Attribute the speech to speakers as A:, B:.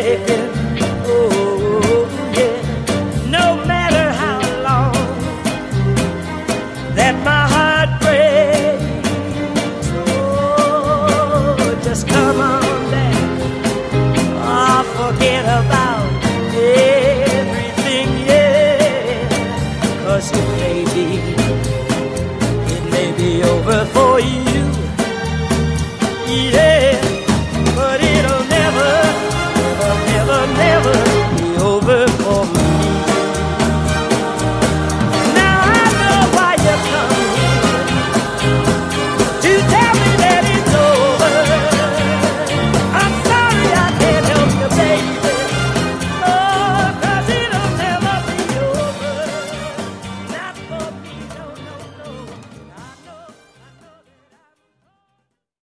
A: Oh, yeah. No matter how long that my heart breaks, oh, just come on back. Oh, forget about everything, yeah. 'Cause it may be over for you, yeah. But it'll never, never, never, never be over